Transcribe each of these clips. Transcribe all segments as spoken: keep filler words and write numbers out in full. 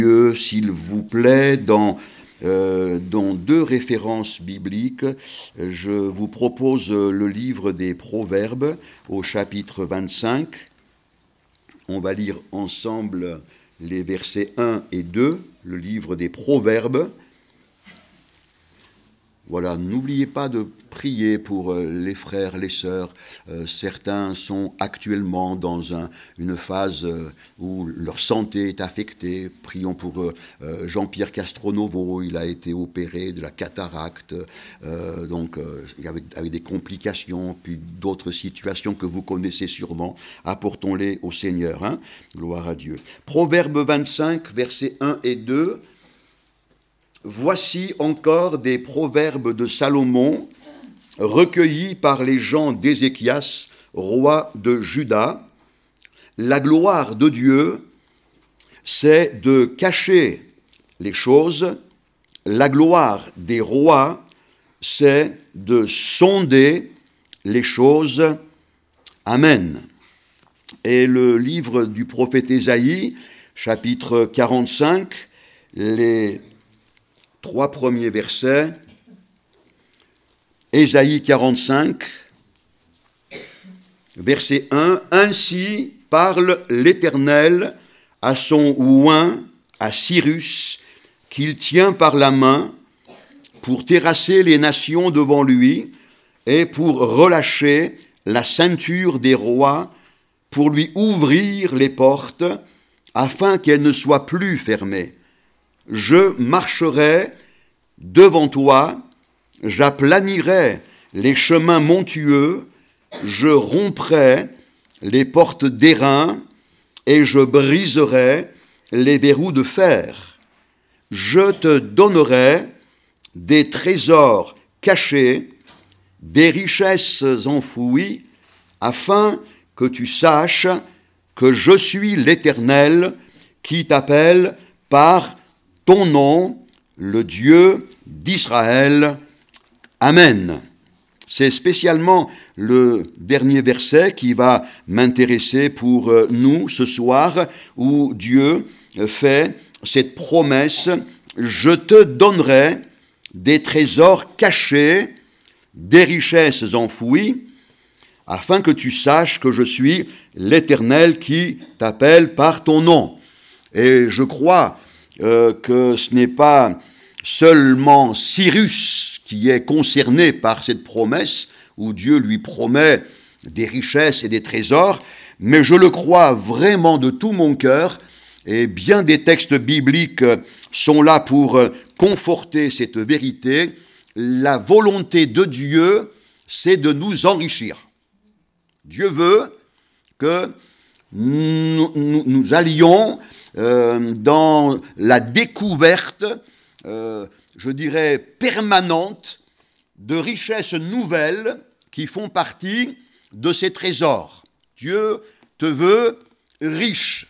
Dieu, s'il vous plaît, dans, euh, dans deux références bibliques, je vous propose le livre des Proverbes au chapitre vingt-cinq. On va lire ensemble les versets un et deux, le livre des Proverbes. Voilà, n'oubliez pas de prier pour les frères, les sœurs. Euh, certains sont actuellement dans un, une phase où leur santé est affectée. Prions pour euh, Jean-Pierre Castronovo, il a été opéré de la cataracte, euh, donc euh, avec, avec des complications, puis d'autres situations que vous connaissez sûrement. Apportons-les au Seigneur, hein. Gloire à Dieu. Proverbe vingt-cinq, versets un et deux. Voici encore des proverbes de Salomon, recueillis par les gens d'Ézéchias, roi de Juda. La gloire de Dieu, c'est de cacher les choses. La gloire des rois, c'est de sonder les choses. Amen. Et le livre du prophète Ésaïe, chapitre quarante-cinq, les trois premiers versets. Ésaïe quarante-cinq, verset un. « Ainsi parle l'Éternel à son oint, à Cyrus, qu'il tient par la main pour terrasser les nations devant lui et pour relâcher la ceinture des rois, pour lui ouvrir les portes, afin qu'elles ne soient plus fermées. Je marcherai devant toi, j'aplanirai les chemins montueux, je romprai les portes d'airain et je briserai les verrous de fer. Je te donnerai des trésors cachés, des richesses enfouies, afin que tu saches que je suis l'Éternel qui t'appelle par ton nom, le Dieu d'Israël. Amen. » C'est spécialement le dernier verset qui va m'intéresser pour nous ce soir, où Dieu fait cette promesse « Je te donnerai des trésors cachés, des richesses enfouies, afin que tu saches que je suis l'Éternel qui t'appelle par ton nom. » Et je crois Euh, que ce n'est pas seulement Cyrus qui est concerné par cette promesse, où Dieu lui promet des richesses et des trésors, mais je le crois vraiment de tout mon cœur, et bien des textes bibliques sont là pour conforter cette vérité. La volonté de Dieu, c'est de nous enrichir. Dieu veut que nous, nous, nous allions Euh, dans la découverte, euh, je dirais, permanente de richesses nouvelles qui font partie de ces trésors. Dieu te veut riche.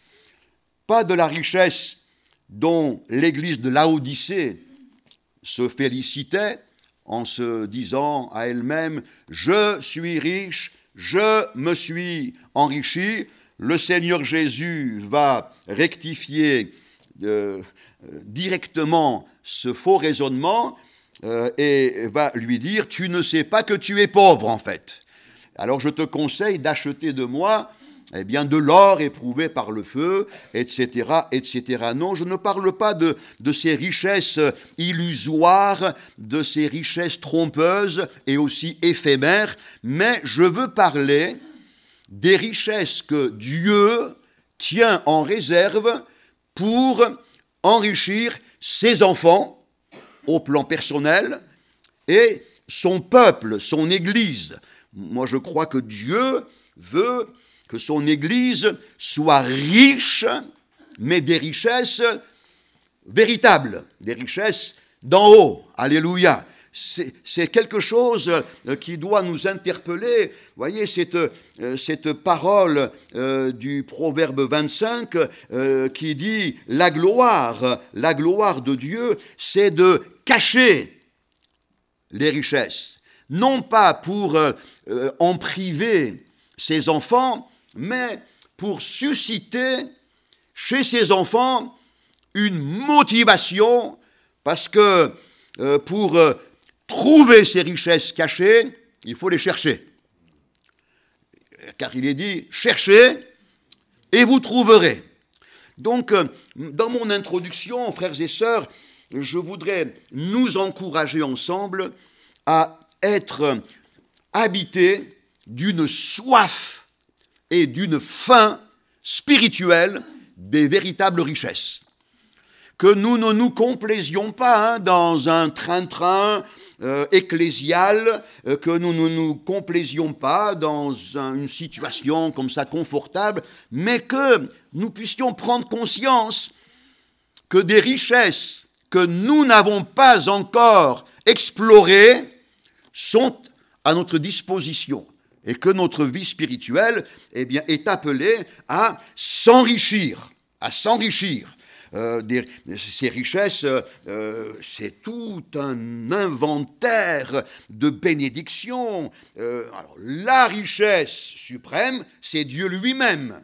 Pas de la richesse dont l'église de Laodicée se félicitait en se disant à elle-même « Je suis riche, je me suis enrichi ». Le Seigneur Jésus va rectifier euh, directement ce faux raisonnement euh, et va lui dire « Tu ne sais pas que tu es pauvre en fait. Alors je te conseille d'acheter de moi eh bien, de l'or éprouvé par le feu, et cetera, et cetera » Non, je ne parle pas de, de ces richesses illusoires, de ces richesses trompeuses et aussi éphémères, mais je veux parler des richesses que Dieu tient en réserve pour enrichir ses enfants au plan personnel et son peuple, son Église. Moi, je crois que Dieu veut que son Église soit riche, mais des richesses véritables, des richesses d'en haut. Alléluia. C'est, c'est quelque chose qui doit nous interpeller. Vous voyez, cette, cette parole euh, du Proverbe vingt-cinq euh, qui dit « La gloire, la gloire de Dieu, c'est de cacher les richesses. » Non pas pour euh, en priver ses enfants, mais pour susciter chez ses enfants une motivation, parce que euh, pour euh, trouver ces richesses cachées, il faut les chercher. Car il est dit, cherchez et vous trouverez. Donc, euh, dans mon introduction, frères et sœurs, je voudrais nous encourager ensemble à être habités d'une soif et d'une faim spirituelle des véritables richesses. Que nous ne nous complaisions pas hein, dans un train-train euh, ecclésial, euh, que nous ne nous complaisions pas dans un, une situation comme ça confortable, mais que nous puissions prendre conscience que des richesses que nous n'avons pas encore explorées sont à notre disposition et que notre vie spirituelle eh bien, est appelée à s'enrichir, à s'enrichir. Euh, des, ces richesses, euh, c'est tout un inventaire de bénédictions. Euh, alors, la richesse suprême, c'est Dieu lui-même.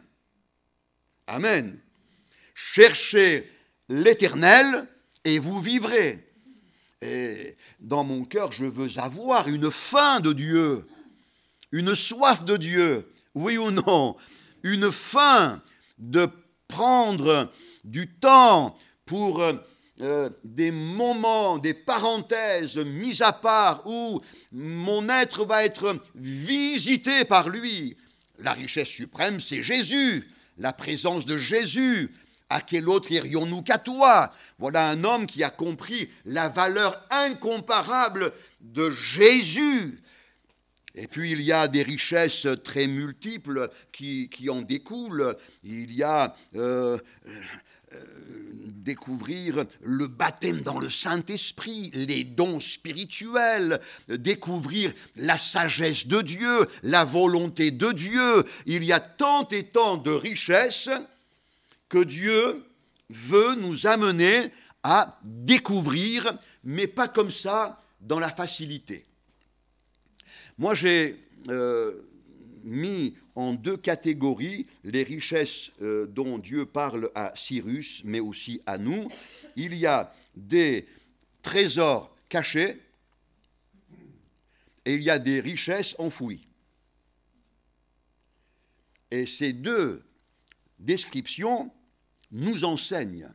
Amen. Cherchez l'Éternel et vous vivrez. Et dans mon cœur, je veux avoir une faim de Dieu, une soif de Dieu, oui ou non, une faim de prendre du temps pour euh, des moments, des parenthèses mises à part où mon être va être visité par lui. La richesse suprême, c'est Jésus, la présence de Jésus. À quel autre irions-nous qu'à toi? Voilà un homme qui a compris la valeur incomparable de Jésus. Et puis il y a des richesses très multiples qui, qui en découlent. Il y a euh, euh, découvrir le baptême dans le Saint-Esprit, les dons spirituels, découvrir la sagesse de Dieu, la volonté de Dieu. Il y a tant et tant de richesses que Dieu veut nous amener à découvrir, mais pas comme ça, dans la facilité. Moi, j'ai euh, mis en deux catégories les richesses euh, dont Dieu parle à Cyrus, mais aussi à nous. Il y a des trésors cachés et il y a des richesses enfouies. Et ces deux descriptions nous enseignent.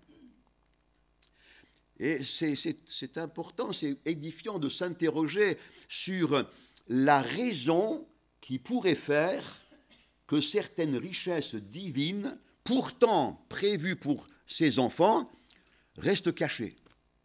Et c'est, c'est, c'est important, c'est édifiant de s'interroger sur la raison qui pourrait faire que certaines richesses divines, pourtant prévues pour ses enfants, restent cachées.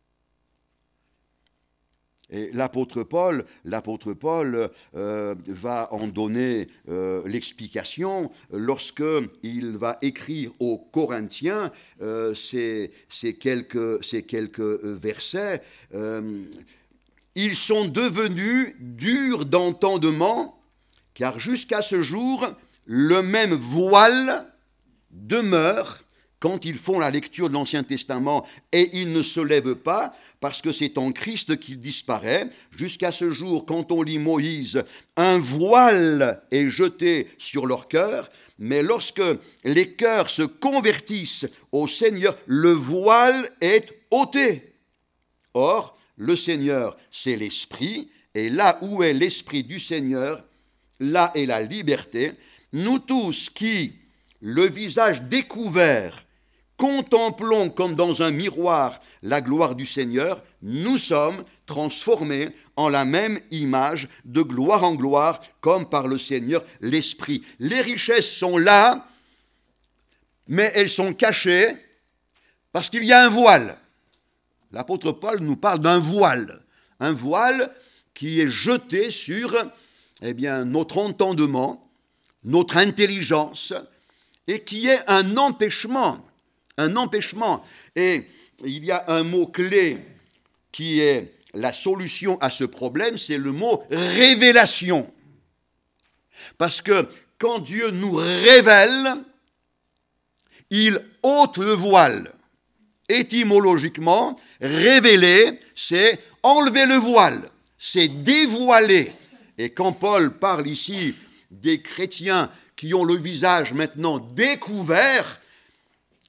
Et l'apôtre Paul, l'apôtre Paul euh, va en donner euh, l'explication lorsqu'il va écrire aux Corinthiens euh, ces, ces, quelques, ces quelques versets. Euh, Ils sont devenus durs d'entendement, car jusqu'à ce jour, le même voile demeure quand ils font la lecture de l'Ancien Testament et ils ne se lèvent pas, parce que c'est en Christ qu'il disparaît. Jusqu'à ce jour, quand on lit Moïse, un voile est jeté sur leur cœur, mais lorsque les cœurs se convertissent au Seigneur, le voile est ôté. Or, le Seigneur, c'est l'Esprit, et là où est l'Esprit du Seigneur, là est la liberté. Nous tous qui, le visage découvert, contemplons comme dans un miroir la gloire du Seigneur, nous sommes transformés en la même image de gloire en gloire, comme par le Seigneur l'Esprit. Les richesses sont là, mais elles sont cachées parce qu'il y a un voile. L'apôtre Paul nous parle d'un voile, un voile qui est jeté sur eh bien, notre entendement, notre intelligence, et qui est un empêchement, un empêchement. Et il y a un mot-clé qui est la solution à ce problème, c'est le mot révélation. Parce que quand Dieu nous révèle, il ôte le voile. Étymologiquement, révéler, c'est enlever le voile, c'est dévoiler. Et quand Paul parle ici des chrétiens qui ont le visage maintenant découvert,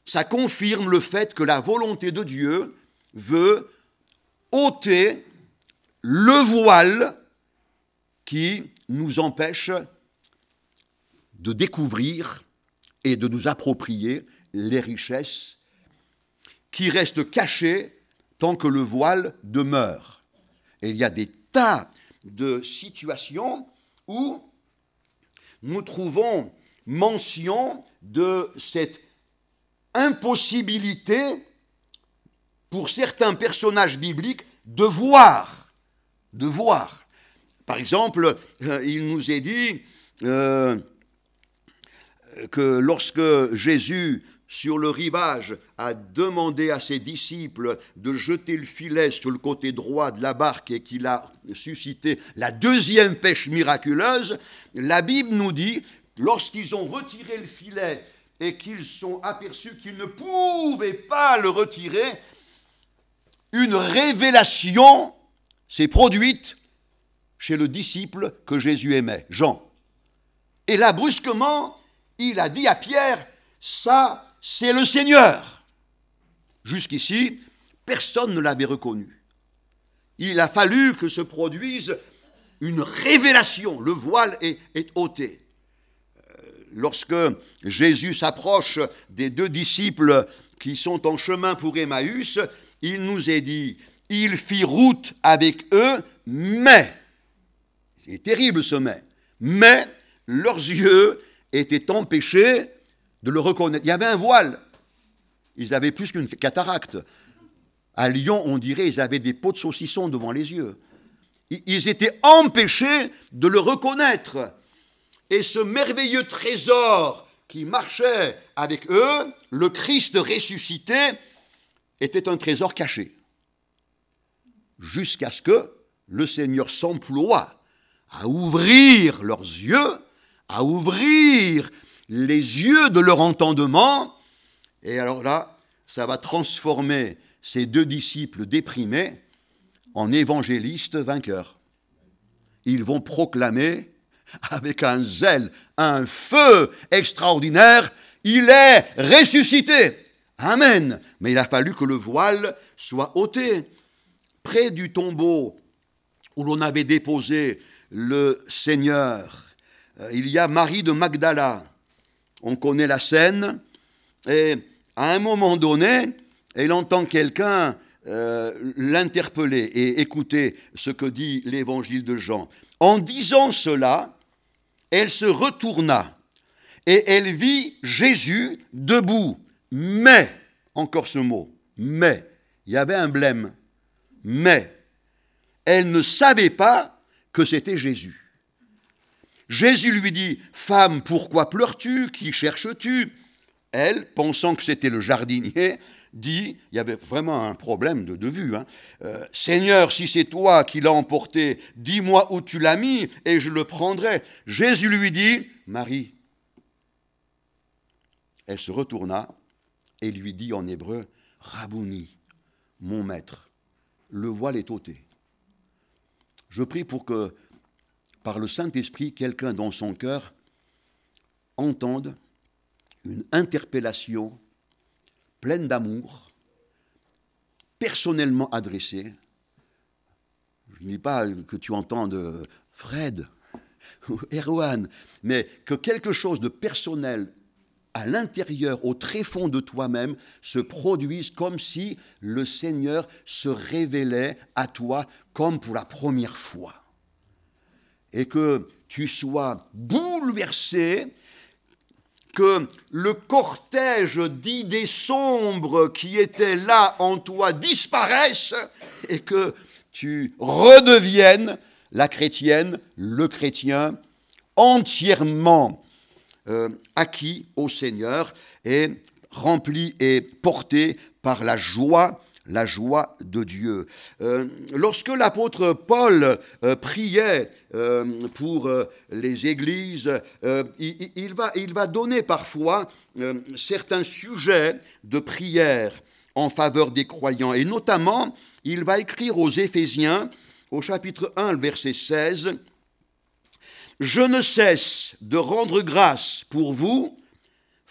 ça confirme le fait que la volonté de Dieu veut ôter le voile qui nous empêche de découvrir et de nous approprier les richesses qui restent cachées tant que le voile demeure. Et il y a des tas de situations où nous trouvons mention de cette impossibilité pour certains personnages bibliques de voir, de voir. Par exemple, euh, il nous est dit euh, que lorsque Jésus, sur le rivage, a demandé à ses disciples de jeter le filet sur le côté droit de la barque et qu'il a suscité la deuxième pêche miraculeuse, la Bible nous dit, lorsqu'ils ont retiré le filet et qu'ils sont aperçus qu'ils ne pouvaient pas le retirer, une révélation s'est produite chez le disciple que Jésus aimait, Jean. Et là, brusquement, il a dit à Pierre, ça, c'est le Seigneur. Jusqu'ici, personne ne l'avait reconnu. Il a fallu que se produise une révélation. Le voile est, est ôté. Lorsque Jésus s'approche des deux disciples qui sont en chemin pour Emmaüs, il nous est dit, il fit route avec eux, mais, c'est terrible ce mais, mais leurs yeux étaient empêchés de le reconnaître. Il y avait un voile. Ils avaient plus qu'une cataracte. À Lyon, on dirait ils avaient des pots de saucisson devant les yeux. Ils étaient empêchés de le reconnaître. Et ce merveilleux trésor qui marchait avec eux, le Christ ressuscité, était un trésor caché. Jusqu'à ce que le Seigneur s'emploie à ouvrir leurs yeux, à ouvrir les yeux de leur entendement, et alors là, ça va transformer ces deux disciples déprimés en évangélistes vainqueurs. Ils vont proclamer avec un zèle, un feu extraordinaire, il est ressuscité. Amen. Mais il a fallu que le voile soit ôté. Près du tombeau où l'on avait déposé le Seigneur, il y a Marie de Magdala. On connaît la scène, et à un moment donné, elle entend quelqu'un euh, l'interpeller, et écoutez ce que dit l'évangile de Jean. En disant cela, elle se retourna, et elle vit Jésus debout. Mais, encore ce mot, mais, il y avait un blême, mais, elle ne savait pas que c'était Jésus. Jésus lui dit, « Femme, pourquoi pleures-tu? Qui cherches-tu » Elle, pensant que c'était le jardinier, dit, il y avait vraiment un problème de, de vue, hein, euh, « Seigneur, si c'est toi qui l'as emporté, dis-moi où tu l'as mis et je le prendrai. » Jésus lui dit, « Marie. » Elle se retourna et lui dit en hébreu, « Rabouni, mon maître, le voile est ôté. » Je prie pour que, par le Saint-Esprit, quelqu'un dans son cœur entende une interpellation pleine d'amour, personnellement adressée. Je ne dis pas que tu entendes Fred ou Erwan, mais que quelque chose de personnel à l'intérieur, au tréfonds de toi-même, se produise comme si le Seigneur se révélait à toi comme pour la première fois. Et que tu sois bouleversé, que le cortège d'idées sombres qui étaient là en toi disparaisse et que tu redeviennes la chrétienne, le chrétien, entièrement euh, acquis au Seigneur et rempli et porté par la joie la joie de Dieu. Euh, lorsque l'apôtre Paul euh, priait euh, pour euh, les églises, euh, il, il, va, il va donner parfois euh, certains sujets de prière en faveur des croyants. Et notamment, il va écrire aux Éphésiens, au chapitre un, le verset seize, « Je ne cesse de rendre grâce pour vous,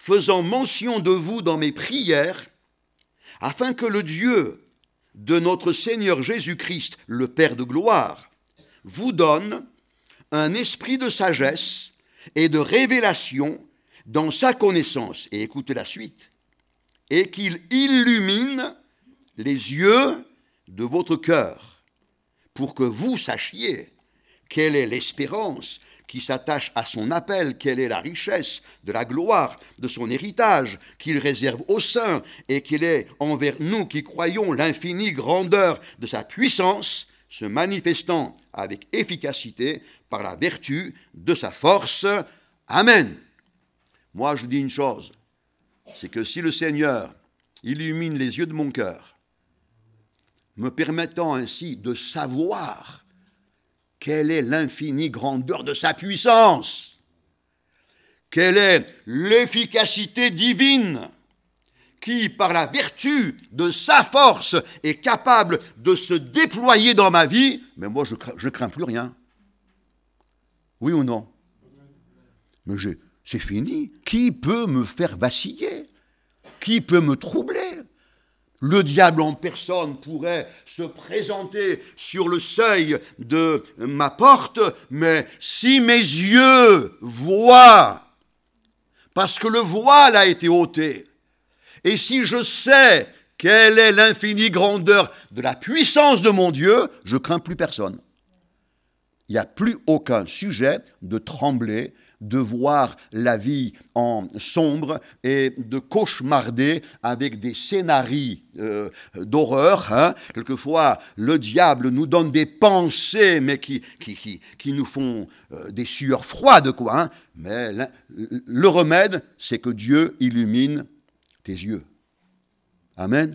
faisant mention de vous dans mes prières, afin que le Dieu de notre Seigneur Jésus-Christ, le Père de gloire, vous donne un esprit de sagesse et de révélation dans sa connaissance. Et écoutez la suite. Et qu'il illumine les yeux de votre cœur, pour que vous sachiez quelle est l'espérance qui s'attache à son appel, quelle est la richesse de la gloire de son héritage qu'il réserve aux saints, et quelle est envers nous qui croyons l'infinie grandeur de sa puissance, se manifestant avec efficacité par la vertu de sa force. Amen. Moi, je dis une chose, c'est que si le Seigneur illumine les yeux de mon cœur, me permettant ainsi de savoir quelle est l'infinie grandeur de sa puissance, quelle est l'efficacité divine qui, par la vertu de sa force, est capable de se déployer dans ma vie, mais moi, je crains, je crains plus rien. Oui ou non? Mais j'ai, c'est fini. Qui peut me faire vaciller? Qui peut me troubler? Le diable en personne pourrait se présenter sur le seuil de ma porte, mais si mes yeux voient, parce que le voile a été ôté, et si je sais quelle est l'infinie grandeur de la puissance de mon Dieu, je ne crains plus personne. Il n'y a plus aucun sujet de trembler, de voir la vie en sombre et de cauchemarder avec des scénarios euh, d'horreur. Hein. Quelquefois, le diable nous donne des pensées, mais qui, qui, qui, qui nous font euh, des sueurs froides, quoi. Hein. Mais le remède, c'est que Dieu illumine tes yeux. Amen.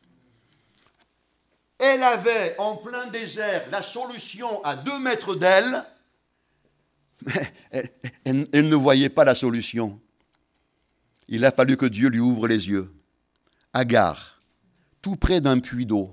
Elle avait en plein désert la solution à deux mètres d'elle, mais elle, elle, elle ne voyait pas la solution. Il a fallu que Dieu lui ouvre les yeux. Agar, tout près d'un puits d'eau,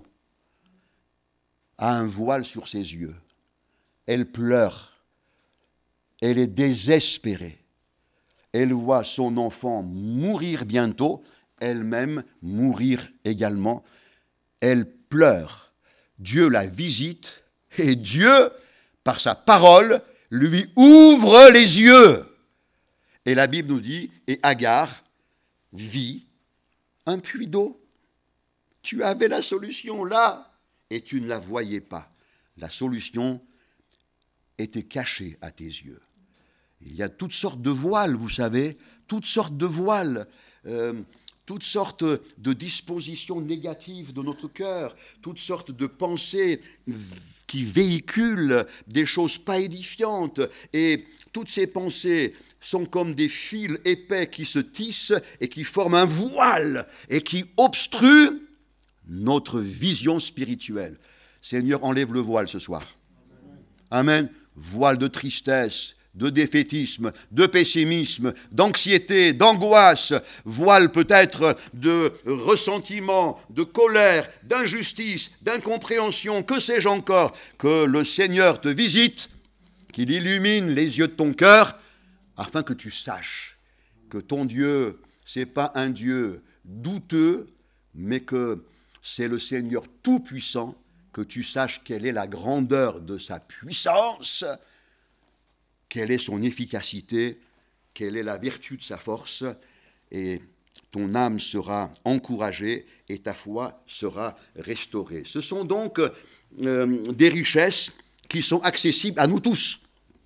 a un voile sur ses yeux. Elle pleure. Elle est désespérée. Elle voit son enfant mourir bientôt, elle-même mourir également. Elle pleure. Dieu la visite et Dieu, par sa parole, lui ouvre les yeux. Et la Bible nous dit, et Agar vit un puits d'eau. Tu avais la solution là et tu ne la voyais pas. La solution était cachée à tes yeux. Il y a toutes sortes de voiles, vous savez, toutes sortes de voiles. Euh, toutes sortes de dispositions négatives de notre cœur, toutes sortes de pensées qui véhiculent des choses pas édifiantes. Et toutes ces pensées sont comme des fils épais qui se tissent et qui forment un voile et qui obstruent notre vision spirituelle. Seigneur, enlève le voile ce soir. Amen. Voile de tristesse, de défaitisme, de pessimisme, d'anxiété, d'angoisse, voile peut-être de ressentiment, de colère, d'injustice, d'incompréhension, que sais-je encore, que le Seigneur te visite, qu'il illumine les yeux de ton cœur, afin que tu saches que ton Dieu, c'est pas un Dieu douteux, mais que c'est le Seigneur tout-puissant, que tu saches quelle est la grandeur de sa puissance, quelle est son efficacité, quelle est la vertu de sa force, et ton âme sera encouragée et ta foi sera restaurée. Ce sont donc euh, des richesses qui sont accessibles à nous tous,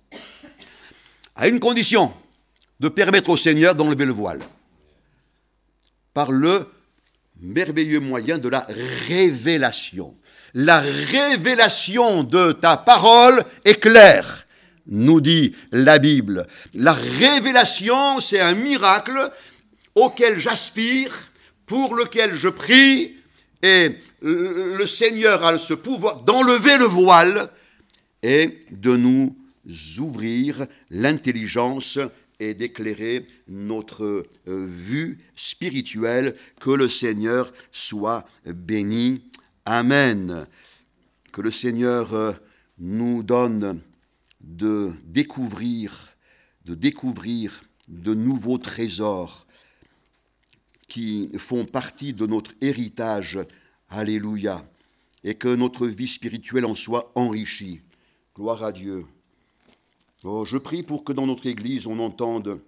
à une condition, de permettre au Seigneur d'enlever le voile, par le merveilleux moyen de la révélation. La révélation de ta parole est claire, nous dit la Bible. La révélation, c'est un miracle auquel j'aspire, pour lequel je prie, et le Seigneur a ce pouvoir d'enlever le voile et de nous ouvrir l'intelligence et d'éclairer notre vue spirituelle. Que le Seigneur soit béni. Amen. Que le Seigneur nous donne de découvrir, de découvrir de nouveaux trésors qui font partie de notre héritage. Alléluia. Et que notre vie spirituelle en soit enrichie. Gloire à Dieu. Oh, je prie pour que dans notre Église, on entende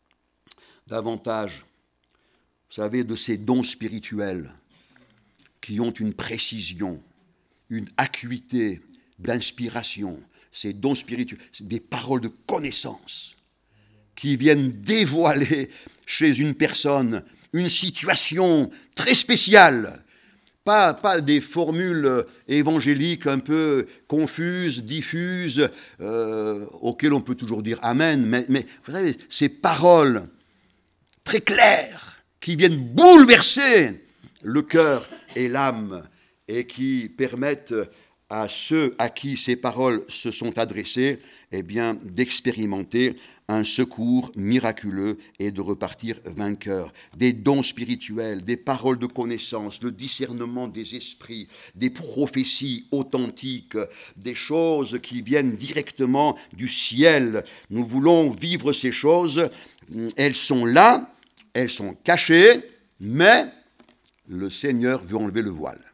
davantage, vous savez, de ces dons spirituels qui ont une précision, une acuité d'inspiration. Ces dons spirituels, c'est des paroles de connaissance qui viennent dévoiler chez une personne une situation très spéciale. Pas, pas des formules évangéliques un peu confuses, diffuses, euh, auxquelles on peut toujours dire Amen, mais, mais vous savez, ces paroles très claires qui viennent bouleverser le cœur et l'âme et qui permettent à ceux à qui ces paroles se sont adressées, eh bien, d'expérimenter un secours miraculeux et de repartir vainqueur. Des dons spirituels, des paroles de connaissance, le discernement des esprits, des prophéties authentiques, des choses qui viennent directement du ciel. Nous voulons vivre ces choses. Elles sont là, elles sont cachées, mais le Seigneur veut enlever le voile.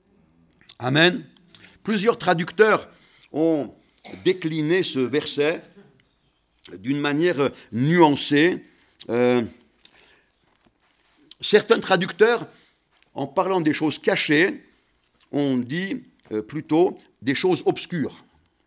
Amen. Plusieurs traducteurs ont décliné ce verset d'une manière nuancée. Euh, certains traducteurs, en parlant des choses cachées, ont dit euh, plutôt des choses obscures.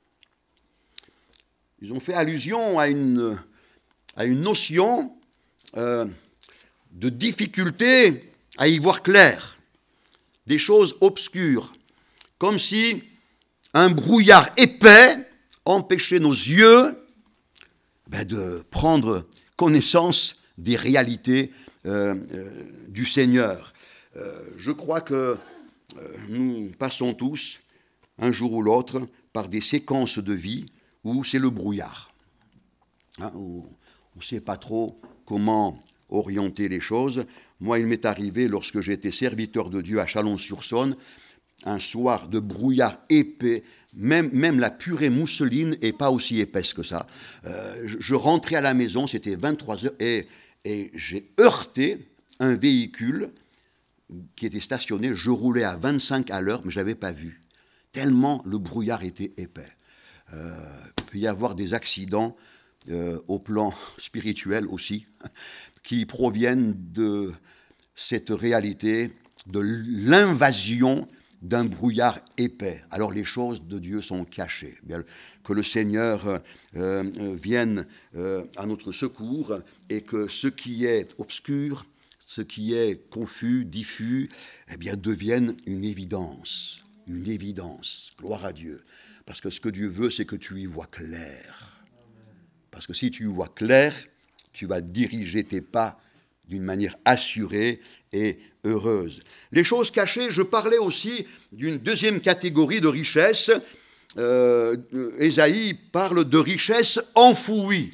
Ils ont fait allusion à une, à une notion euh, de difficulté à y voir clair, des choses obscures, comme si un brouillard épais empêchait nos yeux ben, de prendre connaissance des réalités euh, euh, du Seigneur. Euh, je crois que euh, nous passons tous, un jour ou l'autre, par des séquences de vie où c'est le brouillard, hein, où on ne sait pas trop comment orienter les choses. Moi, il m'est arrivé, lorsque j'étais serviteur de Dieu à Chalon-sur-Saône, un soir de brouillard épais, même, même la purée mousseline n'est pas aussi épaisse que ça. Euh, je, je rentrais à la maison, c'était vingt-trois heures, et, et j'ai heurté un véhicule qui était stationné. Je roulais à vingt-cinq à l'heure, mais je ne l'avais pas vu, tellement le brouillard était épais. Euh, il peut y avoir des accidents euh, au plan spirituel aussi, qui proviennent de cette réalité, de l'invasion d'un brouillard épais. Alors les choses de Dieu sont cachées. Bien, que le Seigneur euh, euh, vienne euh, à notre secours et que ce qui est obscur, ce qui est confus, diffus, eh bien devienne une évidence. Une évidence. Gloire à Dieu. Parce que ce que Dieu veut, c'est que tu y vois clair. Parce que si tu y vois clair, tu vas diriger tes pas d'une manière assurée et heureuse. Les choses cachées, je parlais aussi d'une deuxième catégorie de richesses. Euh, Ésaïe parle de richesses enfouies.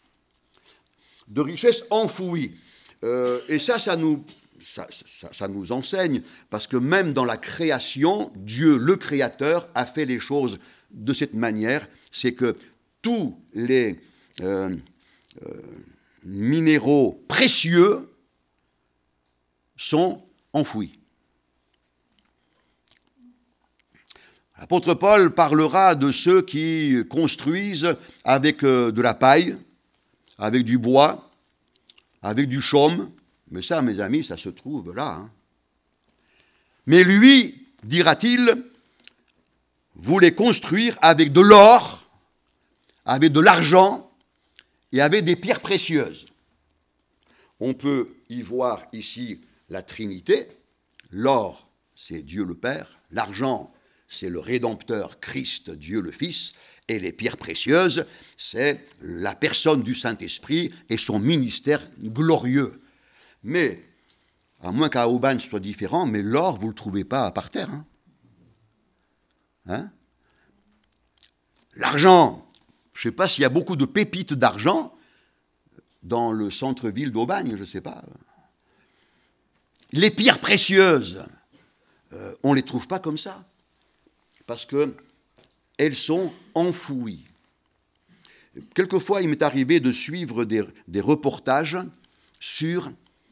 De richesses enfouies. Euh, et ça, ça nous, ça, ça, ça nous enseigne, parce que même dans la création, Dieu, le Créateur, a fait les choses de cette manière. C'est que tous les euh, euh, minéraux précieux sont enfouis. L'apôtre Paul parlera de ceux qui construisent avec de la paille, avec du bois, avec du chaume. Mais ça, mes amis, ça se trouve là. Hein. Mais lui, dira-t-il, voulait construire avec de l'or, avec de l'argent et avec des pierres précieuses. On peut y voir ici la Trinité. L'or, c'est Dieu le Père. L'argent, c'est le Rédempteur Christ, Dieu le Fils. Et les pierres précieuses, c'est la personne du Saint-Esprit et son ministère glorieux. Mais, à moins qu'à Aubagne ce soit différent, mais l'or, vous ne le trouvez pas par terre. Hein hein L'argent, je ne sais pas s'il y a beaucoup de pépites d'argent dans le centre-ville d'Aubagne, je ne sais pas. Les pierres précieuses, euh, on ne les trouve pas comme ça, parce qu'elles sont enfouies. Quelquefois, il m'est arrivé de suivre des, des reportages sur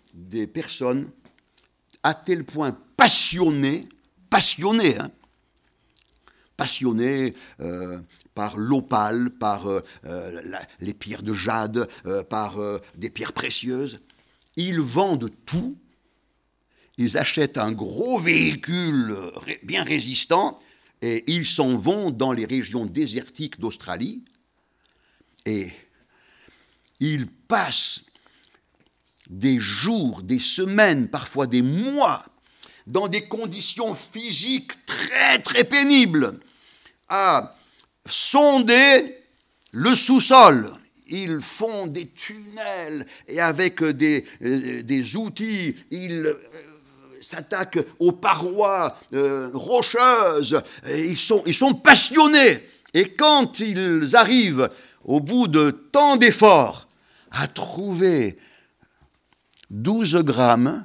des personnes à tel point passionnées, passionnées, hein, passionnées euh, par l'opale, par euh, la, les pierres de jade, euh, par euh, des pierres précieuses. Ils vendent tout, ils achètent un gros véhicule bien résistant et ils s'en vont dans les régions désertiques d'Australie et ils passent des jours, des semaines, parfois des mois, dans des conditions physiques très très pénibles, à sonder le sous-sol. Ils font des tunnels et avec des, euh, des outils, ils euh, s'attaquent aux parois euh, rocheuses. Et ils sont, ils sont passionnés. Et quand ils arrivent, au bout de tant d'efforts, à trouver douze grammes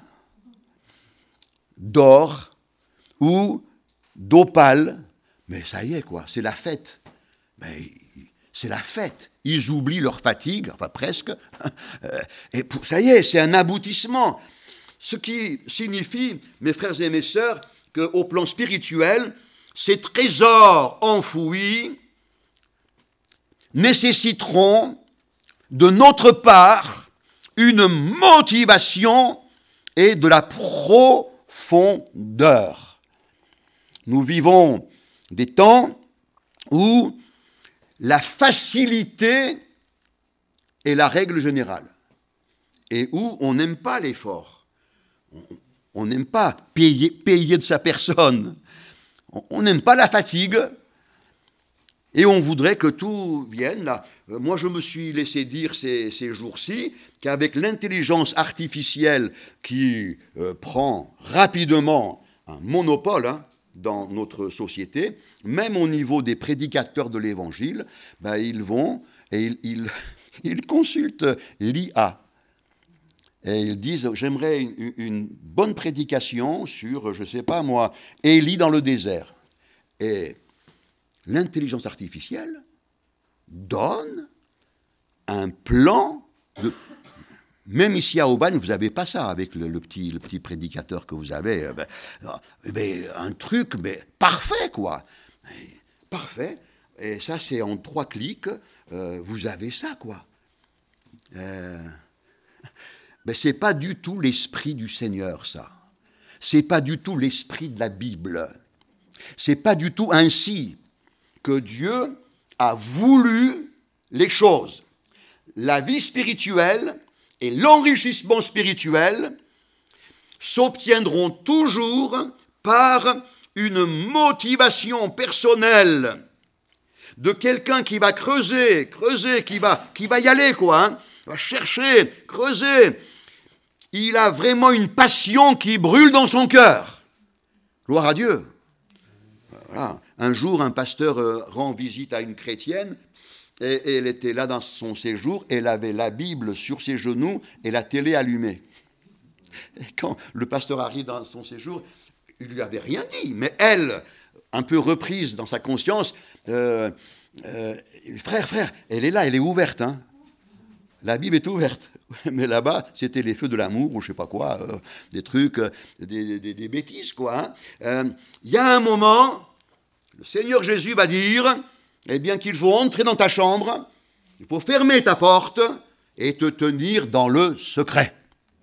d'or ou d'opale, mais ça y est, quoi, c'est la fête. Mais c'est la fête. Ils oublient leur fatigue, enfin presque, et ça y est, c'est un aboutissement. Ce qui signifie, mes frères et mes sœurs, qu'au plan spirituel, ces trésors enfouis nécessiteront de notre part une motivation et de la profondeur. Nous vivons des temps où la facilité est la règle générale et où on n'aime pas l'effort. On n'aime pas payer, payer de sa personne. On n'aime pas la fatigue. Et on voudrait que tout vienne là. Moi, je me suis laissé dire ces, ces jours-ci qu'avec l'intelligence artificielle qui euh, prend rapidement un monopole hein, dans notre société, même au niveau des prédicateurs de l'Évangile, ben, ils vont et ils, ils, ils consultent l'I A. Et ils disent, j'aimerais une, une bonne prédication sur, je ne sais pas moi, Élie dans le désert. Et l'intelligence artificielle donne un plan de... Même ici à Aubagne, vous n'avez pas ça avec le, le, petit, le petit prédicateur que vous avez. Ben, ben, un truc mais parfait, quoi. Parfait. Et ça, c'est en trois clics. Euh, vous avez ça, quoi. Euh, ben, ce n'est pas du tout l'esprit du Seigneur, ça. Ce n'est pas du tout l'esprit de la Bible. Ce n'est pas du tout ainsi que Dieu a voulu les choses. La vie spirituelle et l'enrichissement spirituel s'obtiendront toujours par une motivation personnelle de quelqu'un qui va creuser, creuser, qui va, qui va y aller, quoi, hein, va chercher, creuser. Il a vraiment une passion qui brûle dans son cœur. Gloire à Dieu. Voilà. Un jour, un pasteur euh, rend visite à une chrétienne et, et elle était là dans son séjour, elle avait la Bible sur ses genoux et la télé allumée. Et quand le pasteur arrive dans son séjour, il ne lui avait rien dit, mais elle, un peu reprise dans sa conscience, euh, euh, frère, frère, elle est là, elle est ouverte, hein. La Bible est ouverte, mais là-bas, c'était les feux de l'amour, ou je ne sais pas quoi, euh, des trucs, euh, des, des, des bêtises, quoi. Il hein. euh, y a un moment, le Seigneur Jésus va dire, eh bien qu'il faut entrer dans ta chambre, il faut fermer ta porte et te tenir dans le secret.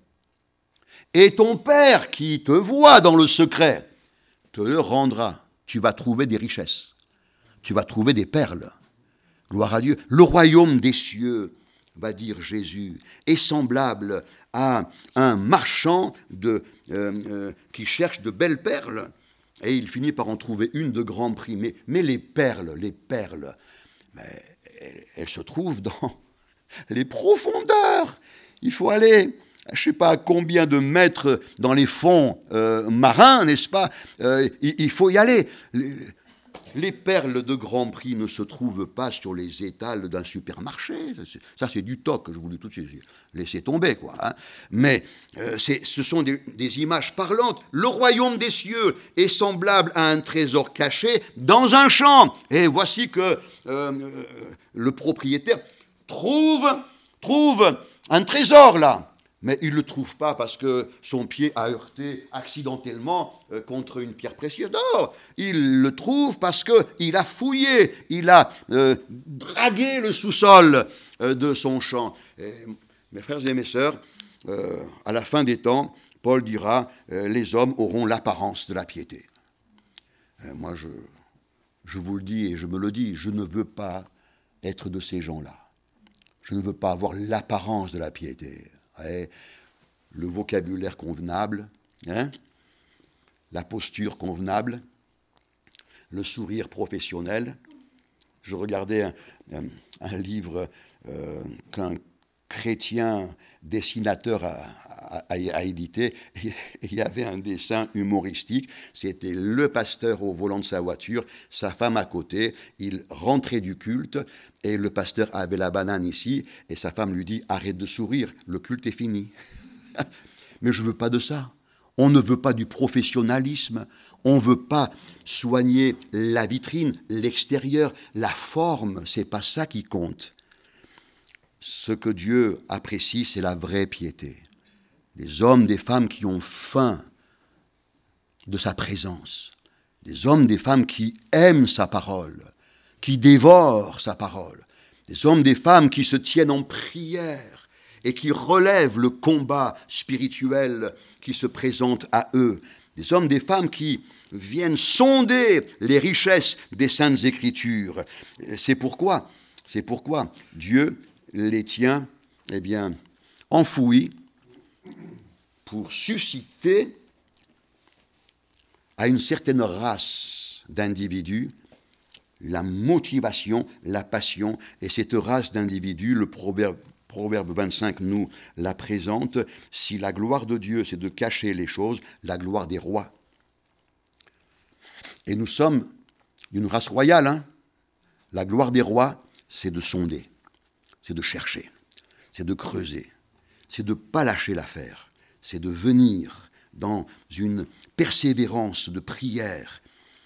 Et ton Père qui te voit dans le secret te le rendra. Tu vas trouver des richesses, tu vas trouver des perles. Gloire à Dieu. Le royaume des cieux, va dire Jésus, est semblable à un marchand de, euh, euh, qui cherche de belles perles, et il finit par en trouver une de grand prix. Mais, mais les perles, les perles, mais elles, elles se trouvent dans les profondeurs. Il faut aller, je ne sais pas combien de mètres dans les fonds euh, marins, n'est-ce pas euh, il, il faut y aller. Les, Les perles de grand prix ne se trouvent pas sur les étals d'un supermarché. Ça, c'est, ça, c'est du toc, je voulais tout de suite laisser tomber, quoi. Hein. Mais euh, c'est, ce sont des, des images parlantes. Le royaume des cieux est semblable à un trésor caché dans un champ. Et voici que euh, euh, le propriétaire trouve, trouve un trésor, là. Mais il ne le trouve pas parce que son pied a heurté accidentellement euh, contre une pierre précieuse. Non, il le trouve parce qu'il a fouillé, il a euh, dragué le sous-sol euh, de son champ. Et, mes frères et mes sœurs, euh, à la fin des temps, Paul dira euh, « les hommes auront l'apparence de la piété ». Euh, moi, je, je vous le dis et je me le dis, je ne veux pas être de ces gens-là. Je ne veux pas avoir l'apparence de la piété. Et le vocabulaire convenable, hein, la posture convenable, le sourire professionnel. Je regardais un, un, un livre euh, qu'un chrétien dessinateur a, a, a, a édité. Et il y avait un dessin humoristique. C'était le pasteur au volant de sa voiture, sa femme à côté. Il rentrait du culte et le pasteur avait la banane ici. Et sa femme lui dit « Arrête de sourire, le culte est fini. » Mais je ne veux pas de ça. On ne veut pas du professionnalisme. On ne veut pas soigner la vitrine, l'extérieur, la forme. Ce n'est pas ça qui compte. Ce que Dieu apprécie, c'est la vraie piété. Des hommes, des femmes qui ont faim de sa présence. Des hommes, des femmes qui aiment sa parole, qui dévorent sa parole. Des hommes, des femmes qui se tiennent en prière et qui relèvent le combat spirituel qui se présente à eux. Des hommes, des femmes qui viennent sonder les richesses des Saintes Écritures. C'est pourquoi, c'est pourquoi Dieu les tient, eh bien, enfouis pour susciter à une certaine race d'individus la motivation, la passion. Et cette race d'individus, le proverbe, proverbe vingt-cinq nous la présente. Si la gloire de Dieu, c'est de cacher les choses, la gloire des rois. Et nous sommes d'une race royale. Hein. La gloire des rois, c'est de sonder. C'est de chercher, c'est de creuser, c'est de ne pas lâcher l'affaire, c'est de venir dans une persévérance de prière,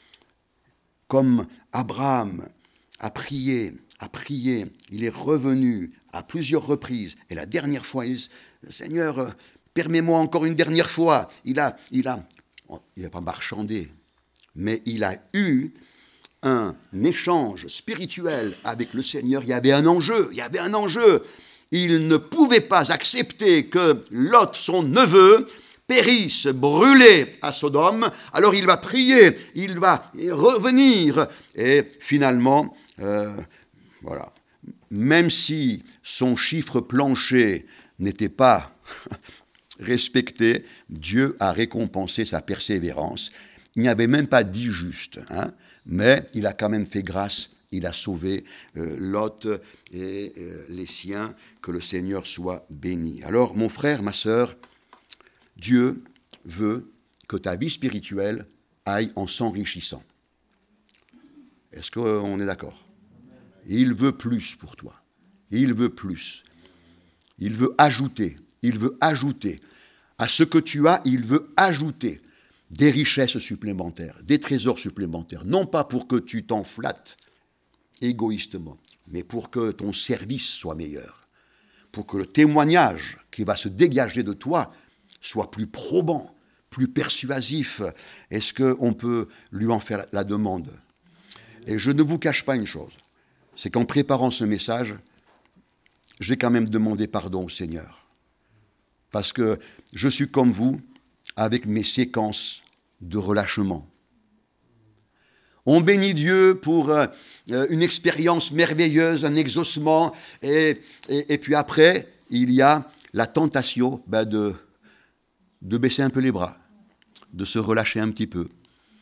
comme Abraham a prié, a prié, il est revenu à plusieurs reprises, et la dernière fois, il dit, Seigneur, permets-moi encore une dernière fois, il a, il a, il n'a pas marchandé, mais il a eu un échange spirituel avec le Seigneur. Il y avait un enjeu, il y avait un enjeu. Il ne pouvait pas accepter que Lot, son neveu, périsse, brûlé à Sodome. Alors il va prier, il va revenir. Et finalement, euh, voilà, même si son chiffre plancher n'était pas respecté, Dieu a récompensé sa persévérance. Il n'y avait même pas dix justes, hein. Mais il a quand même fait grâce, il a sauvé euh, Lot et euh, les siens, que le Seigneur soit béni. Alors, mon frère, ma sœur, Dieu veut que ta vie spirituelle aille en s'enrichissant. Est-ce qu'on est d'accord? Il veut plus pour toi. Il veut plus. Il veut ajouter. Il veut ajouter. À ce que tu as, il veut ajouter des richesses supplémentaires, des trésors supplémentaires, non pas pour que tu t'en flattes égoïstement, mais pour que ton service soit meilleur, pour que le témoignage qui va se dégager de toi soit plus probant, plus persuasif. Est-ce qu'on peut lui en faire la demande? Et je ne vous cache pas une chose, c'est qu'en préparant ce message, j'ai quand même demandé pardon au Seigneur, parce que je suis comme vous, avec mes séquences de relâchement. On bénit Dieu pour euh, une expérience merveilleuse, un exaucement, et, et, et puis après, il y a la tentation ben de, de baisser un peu les bras, de se relâcher un petit peu.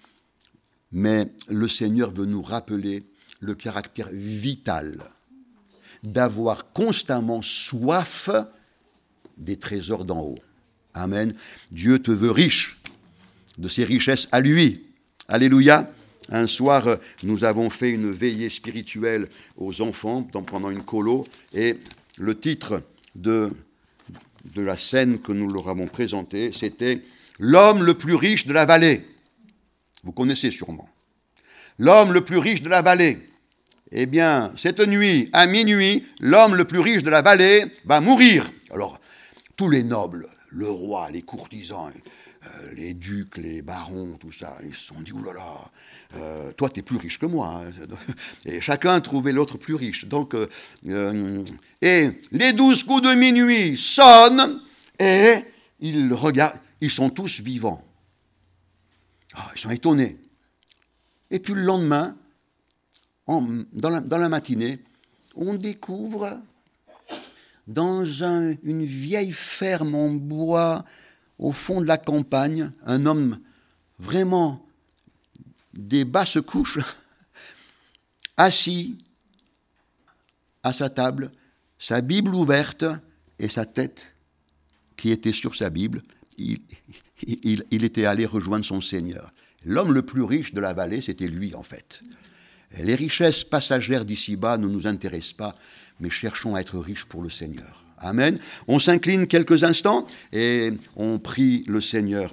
Mais le Seigneur veut nous rappeler le caractère vital d'avoir constamment soif des trésors d'en haut. Amen. Dieu te veut riche de ses richesses à lui. Alléluia. Un soir, nous avons fait une veillée spirituelle aux enfants pendant une colo, et le titre de, de la scène que nous leur avons présentée, c'était « L'homme le plus riche de la vallée ». Vous connaissez sûrement. L'homme le plus riche de la vallée. Eh bien, cette nuit, à minuit, l'homme le plus riche de la vallée va mourir. Alors, tous les nobles, le roi, les courtisans, euh, les ducs, les barons, tout ça, ils se sont dit, oulala, euh, toi t'es plus riche que moi. Hein. Et chacun trouvait l'autre plus riche. Donc, euh, euh, et les douze coups de minuit sonnent, et ils regardent, ils sont tous vivants. Oh, ils sont étonnés. Et puis le lendemain, en, dans, la, dans la matinée, on découvre dans un, une vieille ferme en bois au fond de la campagne, un homme vraiment des basses couches, assis à sa table, sa Bible ouverte et sa tête qui était sur sa Bible. Il, il, il était allé rejoindre son Seigneur. L'homme le plus riche de la vallée, c'était lui en fait. Les richesses passagères d'ici-bas ne nous intéressent pas, mais cherchons à être riches pour le Seigneur. Amen. On s'incline quelques instants et on prie le Seigneur